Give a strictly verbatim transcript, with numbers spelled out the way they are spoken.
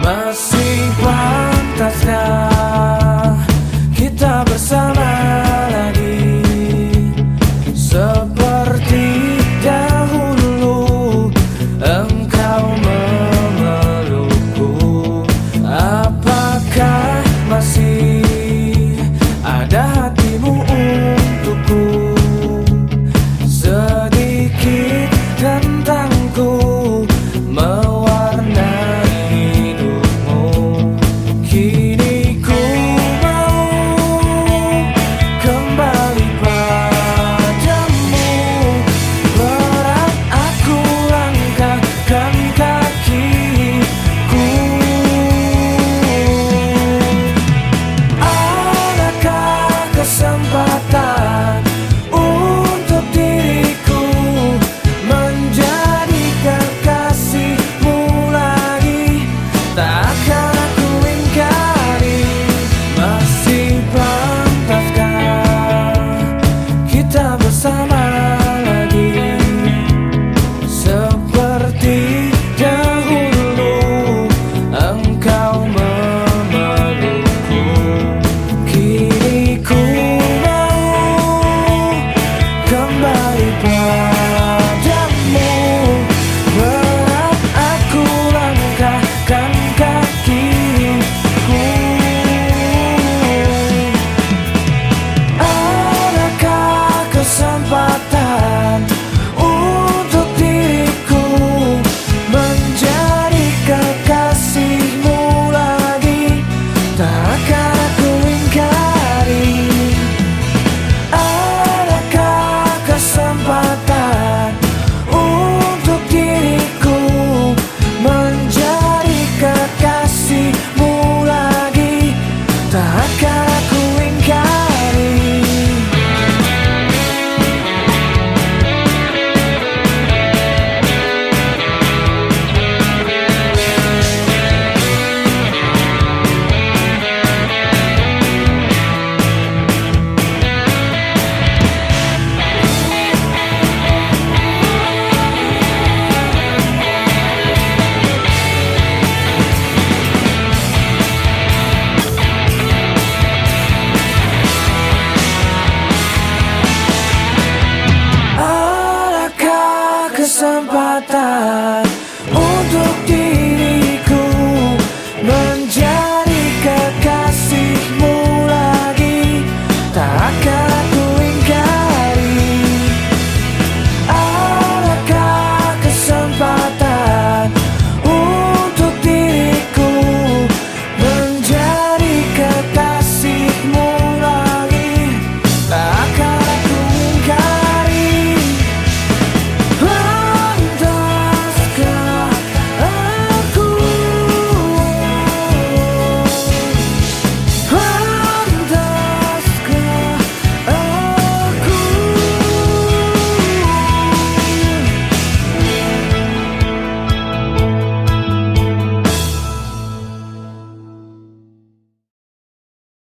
Masih pantaskah kita bersama lagi seperti dahulu? Engkau memelukku, apakah masih ada hatimu untukku? Sedikit tentangku mewarnai hidupmu. Kini ku mau kembali padamu. Berat aku langkahkan kakiku. Adakah kesempatan untuk diriku menjadi kekasihmu lagi? Takkan aku ingkari. Masih pantaskah kita bersama lagi seperti dahulu? Engkau memelukku, kini ku mau kembali padamu. Berat aku langkahkan kakiku. Adakah kesempatan untuk diriku menjadi kekasihmu lagi? Takkan aku ingkari. Adakah kesempatan untuk diriku menjadi kekasihmu lagi? Takkan aku ingkari. Adakah kesempatan